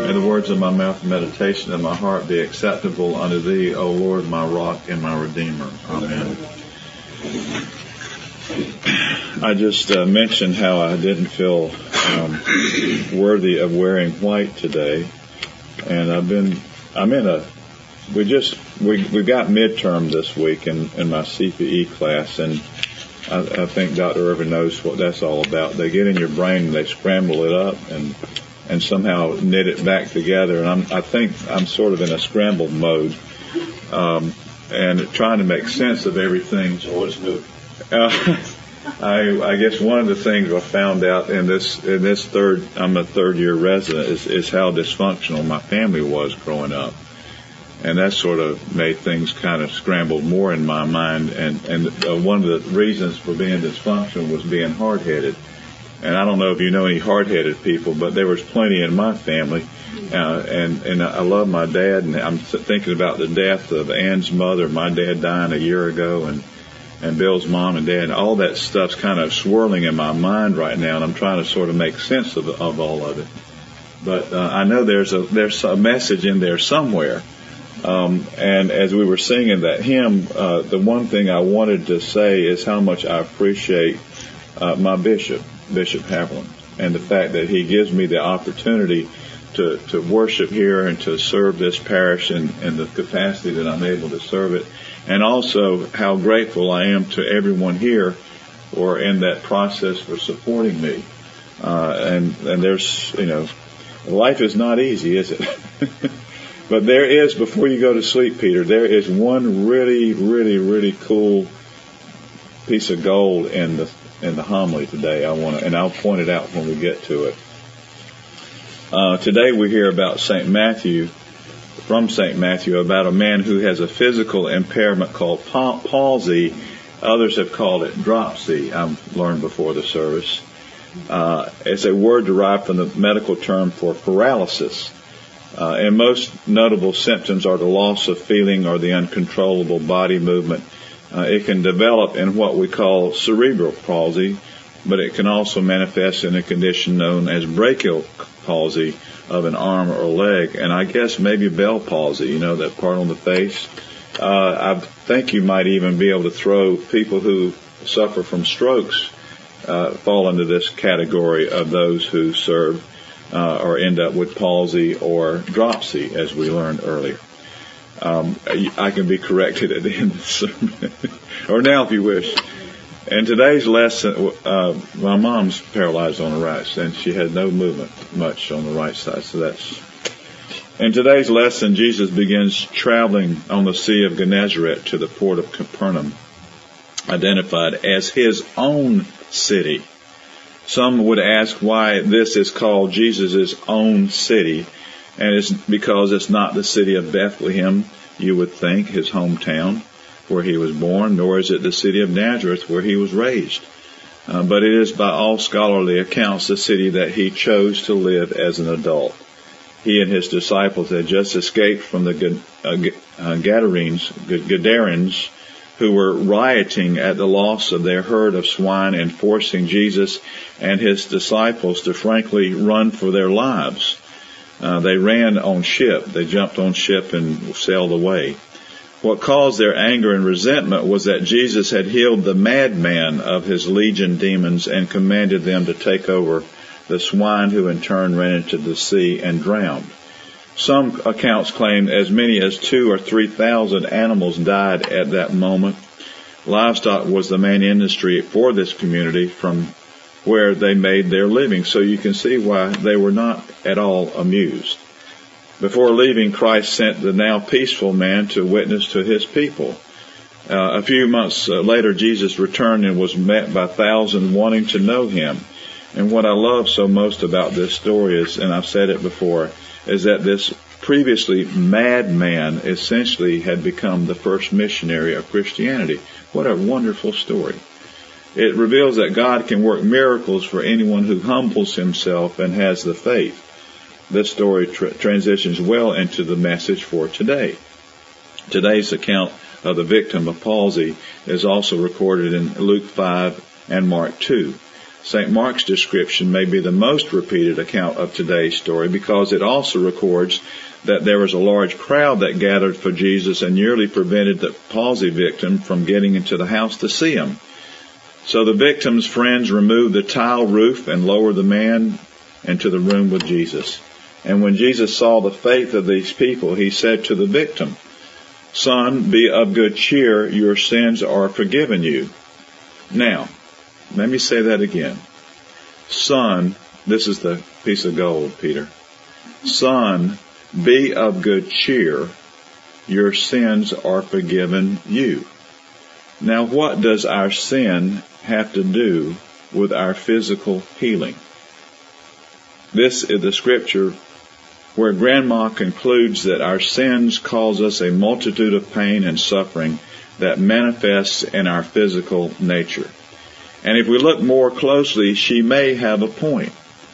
May the words of my mouth and meditation of my heart be acceptable unto thee, O Lord, my rock and my redeemer. Amen. I just mentioned how I didn't feel worthy of wearing white today, and we got midterm this week in my CPE class, and I think Dr. Irvin knows what that's all about. They get in your brain and they scramble it up and somehow knit it back together. And I think I'm sort of in a scrambled mode, and trying to make sense of everything. So what's new? I guess one of the things I found out I'm a third year resident, is how dysfunctional my family was growing up. And that sort of made things kind of scrambled more in my mind. And one of the reasons for being dysfunctional was being hard-headed. And I don't know if you know any hard-headed people, but there was plenty in my family. And I love my dad, and I'm thinking about the death of Ann's mother, my dad dying a year ago, and Bill's mom and dad. All that stuff's kind of swirling in my mind right now, and I'm trying to sort of make sense of all of it. But I know there's a message in there somewhere. And as we were singing that hymn, the one thing I wanted to say is how much I appreciate my Bishop Haviland, and the fact that he gives me the opportunity to worship here and to serve this parish in the capacity that I'm able to serve it, and also how grateful I am to everyone here or in that process for supporting me. And there's, life is not easy, is it? But there is, before you go to sleep, Peter, there is one really, really, really cool piece of gold in the homily today. I'll point it out when we get to it. Today we hear about from St. Matthew, about a man who has a physical impairment called palsy. Others have called it dropsy, I've learned before the service. It's a word derived from the medical term for paralysis. And most notable symptoms are the loss of feeling or the uncontrollable body movement. It can develop in what we call cerebral palsy, but it can also manifest in a condition known as brachial palsy of an arm or leg, and I guess maybe Bell palsy, that part on the face. I think you might even be able to throw people who suffer from strokes fall into this category of those who serve or end up with palsy or dropsy, as we learned earlier. I can be corrected at the end of the sermon, or now if you wish. In today's lesson, my mom's paralyzed on the right, and she had no movement much on the right side. In today's lesson, Jesus begins traveling on the Sea of Gennesaret to the port of Capernaum, identified as his own city. Some would ask why this is called Jesus' own city, and it's because it's not the city of Bethlehem, you would think, his hometown, where he was born, nor is it the city of Nazareth, where he was raised. But it is, by all scholarly accounts, the city that he chose to live as an adult. He and his disciples had just escaped from the Gadarenes, who were rioting at the loss of their herd of swine and forcing Jesus and his disciples to frankly run for their lives. They ran on ship. They jumped on ship and sailed away. What caused their anger and resentment was that Jesus had healed the madman of his legion demons and commanded them to take over the swine, who in turn ran into the sea and drowned. Some accounts claim as many as 2,000 or 3,000 animals died at that moment. Livestock was the main industry for this community from where they made their living, so you can see why they were not at all amused. Before leaving, Christ sent the now peaceful man to witness to his people. A few months later, Jesus returned and was met by thousands wanting to know him. And what I love so most about this story is, and I've said it before, is that this previously madman essentially had become the first missionary of Christianity. What a wonderful story. It reveals that God can work miracles for anyone who humbles himself and has the faith. This story transitions well into the message for today. Today's account of the victim of palsy is also recorded in Luke 5 and Mark 2. St. Mark's description may be the most repeated account of today's story because it also records that there was a large crowd that gathered for Jesus and nearly prevented the palsy victim from getting into the house to see him. So the victim's friends removed the tile roof and lowered the man into the room with Jesus. And when Jesus saw the faith of these people, he said to the victim, "Son, be of good cheer, your sins are forgiven you." Now, let me say that again. Son, this is the piece of gold, Peter. Son, be of good cheer, your sins are forgiven you. Now, what does our sin have to do with our physical healing? This is the scripture where Grandma concludes that our sins cause us a multitude of pain and suffering that manifests in our physical nature. And if we look more closely, she may have a point.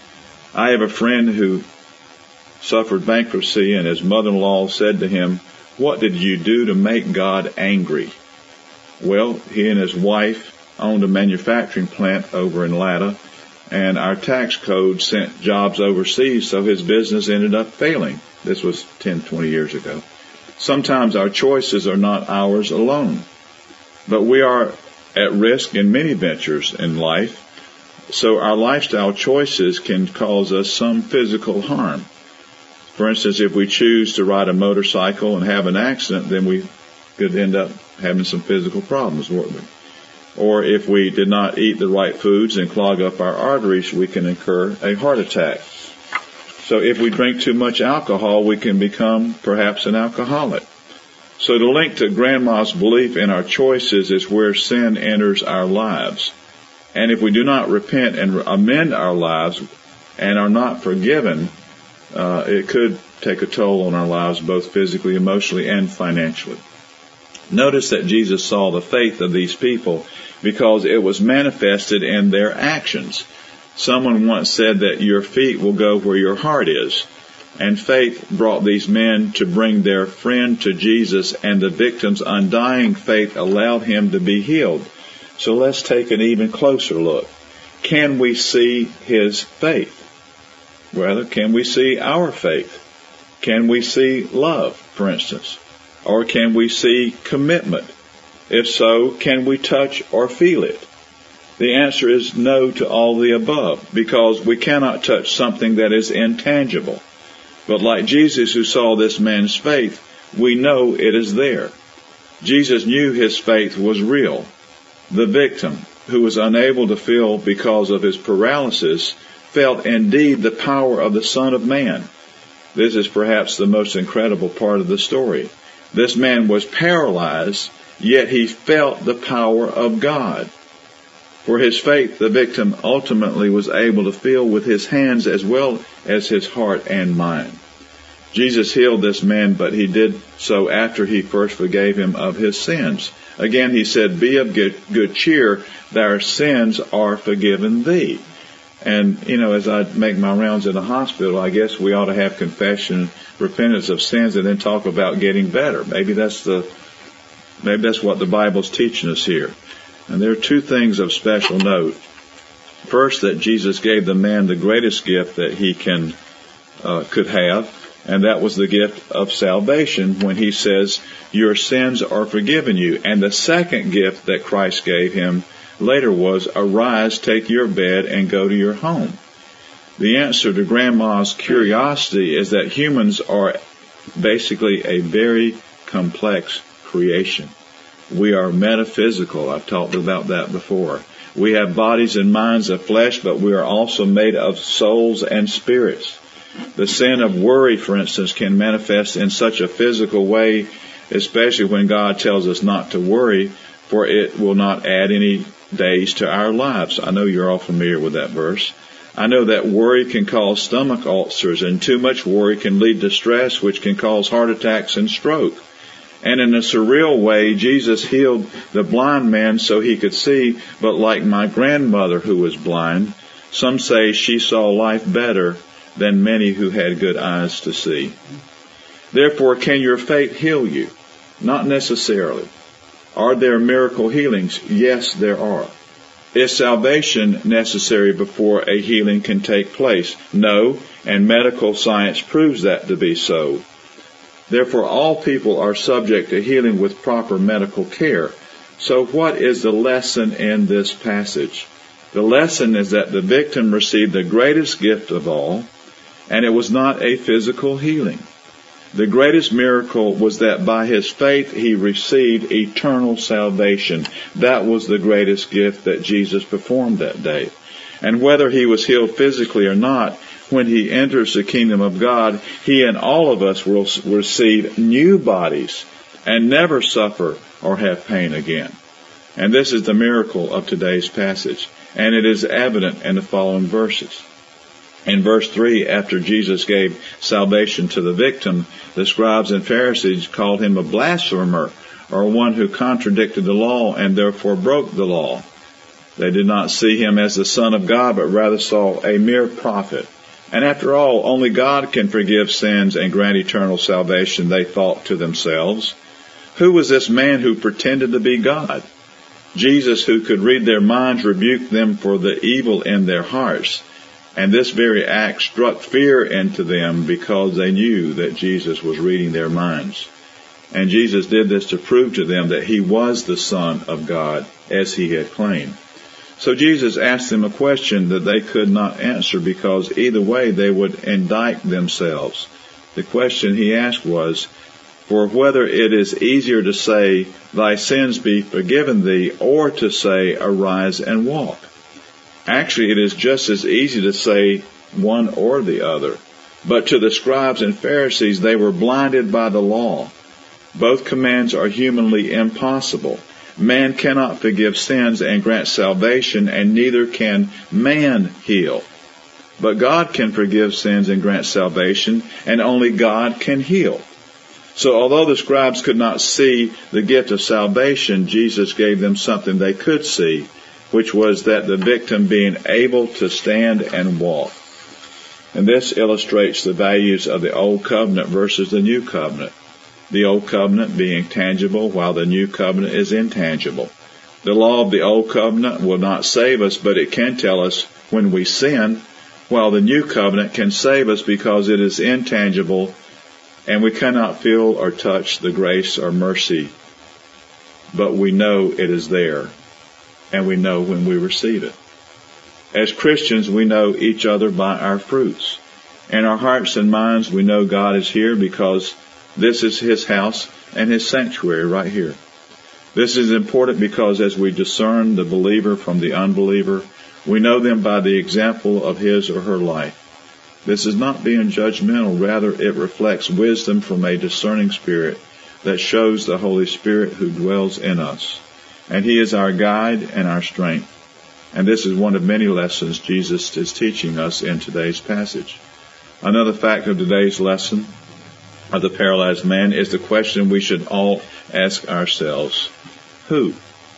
I have a friend who suffered bankruptcy, and his mother-in-law said to him, "What did you do to make God angry?" Well, he and his wife owned a manufacturing plant over in Latta, and our tax code sent jobs overseas, so his business ended up failing. This was 10, 20 years ago. Sometimes our choices are not ours alone, but we are at risk in many ventures in life, so our lifestyle choices can cause us some physical harm. For instance, if we choose to ride a motorcycle and have an accident, then we could end up having some physical problems, wouldn't we? Or if we did not eat the right foods and clog up our arteries, we can incur a heart attack. So if we drink too much alcohol, we can become perhaps an alcoholic. So the link to Grandma's belief in our choices is where sin enters our lives. And if we do not repent and amend our lives and are not forgiven, it could take a toll on our lives, both physically, emotionally, and financially. Notice that Jesus saw the faith of these people because it was manifested in their actions. Someone once said that your feet will go where your heart is. And faith brought these men to bring their friend to Jesus, and the victim's undying faith allowed him to be healed. So let's take an even closer look. Can we see his faith? Rather, can we see our faith? Can we see love, for instance? Or can we see commitment? If so, can we touch or feel it? The answer is no to all the above, because we cannot touch something that is intangible. But like Jesus, who saw this man's faith, we know it is there. Jesus knew his faith was real. The victim, who was unable to feel because of his paralysis, felt indeed the power of the Son of Man. This is perhaps the most incredible part of the story. This man was paralyzed, yet he felt the power of God. For his faith, the victim ultimately was able to feel with his hands as well as his heart and mind. Jesus healed this man, but he did so after he first forgave him of his sins. Again, he said, "Be of good cheer, thy sins are forgiven thee." And, as I make my rounds in the hospital, I guess we ought to have confession, repentance of sins, and then talk about getting better. Maybe that's what the Bible's teaching us here. And there are two things of special note. First, that Jesus gave the man the greatest gift that he could have, and that was the gift of salvation when he says, "Your sins are forgiven you." And the second gift that Christ gave him later was, "Arise, take your bed, and go to your home." The answer to Grandma's curiosity is that humans are basically a very complex creation. We are metaphysical. I've talked about that before. We have bodies and minds of flesh, but we are also made of souls and spirits. The sin of worry, for instance, can manifest in such a physical way, especially when God tells us not to worry, for it will not add any days to our lives. I know you're all familiar with that verse. I know that worry can cause stomach ulcers, and too much worry can lead to stress, which can cause heart attacks and stroke. And in a surreal way, Jesus healed the blind man so he could see, but like my grandmother who was blind, some say she saw life better than many who had good eyes to see. Therefore, can your faith heal you? Not necessarily. Are there miracle healings? Yes, there are. Is salvation necessary before a healing can take place? No, and medical science proves that to be so. Therefore, all people are subject to healing with proper medical care. So what is the lesson in this passage? The lesson is that the victim received the greatest gift of all, and it was not a physical healing. The greatest miracle was that by his faith he received eternal salvation. That was the greatest gift that Jesus performed that day. And whether he was healed physically or not, when he enters the kingdom of God, he and all of us will receive new bodies and never suffer or have pain again. And this is the miracle of today's passage, and it is evident in the following verses. In verse 3, after Jesus gave salvation to the victim, the scribes and Pharisees called him a blasphemer, or one who contradicted the law and therefore broke the law. They did not see him as the Son of God, but rather saw a mere prophet. And after all, only God can forgive sins and grant eternal salvation, they thought to themselves. Who was this man who pretended to be God? Jesus, who could read their minds, rebuked them for the evil in their hearts. And this very act struck fear into them because they knew that Jesus was reading their minds. And Jesus did this to prove to them that he was the Son of God, as he had claimed. So Jesus asked them a question that they could not answer because either way they would indict themselves. The question he asked was, for whether it is easier to say, thy sins be forgiven thee, or to say, arise and walk. Actually, it is just as easy to say one or the other. But to the scribes and Pharisees, they were blinded by the law. Both commands are humanly impossible. Man cannot forgive sins and grant salvation, and neither can man heal. But God can forgive sins and grant salvation, and only God can heal. So although the scribes could not see the gift of salvation, Jesus gave them something they could see, which was that the victim being able to stand and walk. And this illustrates the values of the Old Covenant versus the New Covenant. The Old Covenant being tangible, while the New Covenant is intangible. The law of the Old Covenant will not save us, but it can tell us when we sin, while the New Covenant can save us because it is intangible, and we cannot feel or touch the grace or mercy, but we know it is there, and we know when we receive it. As Christians, we know each other by our fruits. In our hearts and minds, we know God is here because this is his house and his sanctuary right here. This is important because as we discern the believer from the unbeliever, we know them by the example of his or her life. This is not being judgmental, rather it reflects wisdom from a discerning spirit that shows the Holy Spirit who dwells in us. And he is our guide and our strength. And this is one of many lessons Jesus is teaching us in today's passage. Another fact of today's lesson of the paralyzed man is the question we should all ask ourselves. Who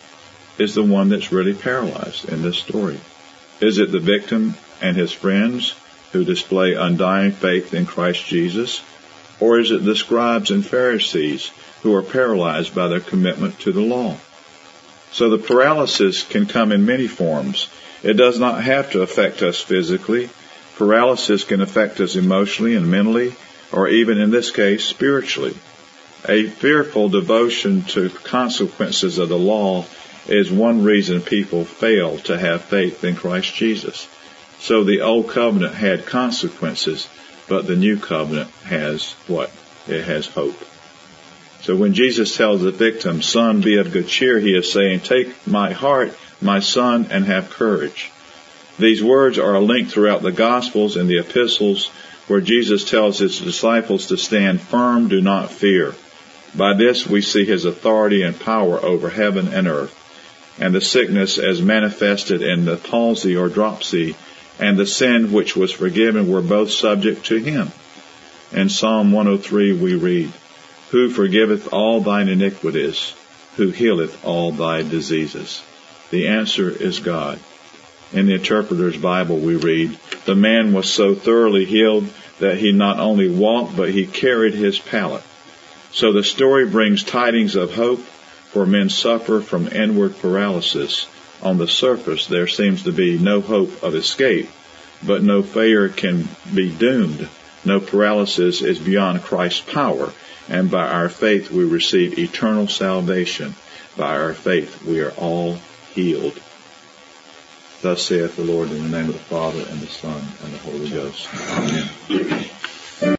is the one that's really paralyzed in this story? Is it the victim and his friends who display undying faith in Christ Jesus? Or is it the scribes and Pharisees who are paralyzed by their commitment to the law? So the paralysis can come in many forms. It does not have to affect us physically. Paralysis can affect us emotionally and mentally, or even in this case, spiritually. A fearful devotion to consequences of the law is one reason people fail to have faith in Christ Jesus. So the Old Covenant had consequences, but the New Covenant has what? It has hope. So when Jesus tells the victim, son, be of good cheer, he is saying, take my heart, my son, and have courage. These words are a link throughout the Gospels and the epistles where Jesus tells his disciples to stand firm, do not fear. By this we see his authority and power over heaven and earth, and the sickness as manifested in the palsy or dropsy, and the sin which was forgiven were both subject to him. In Psalm 103 we read, who forgiveth all thine iniquities, who healeth all thy diseases. The answer is God. In the Interpreter's Bible we read, the man was so thoroughly healed that he not only walked, but he carried his pallet. So the story brings tidings of hope, for men suffer from inward paralysis, On the surface, there seems to be no hope of escape, but no failure can be doomed. No paralysis is beyond Christ's power, and by our faith we receive eternal salvation. By our faith we are all healed. Thus saith the Lord, in the name of the Father, and the Son, and the Holy Ghost. Amen.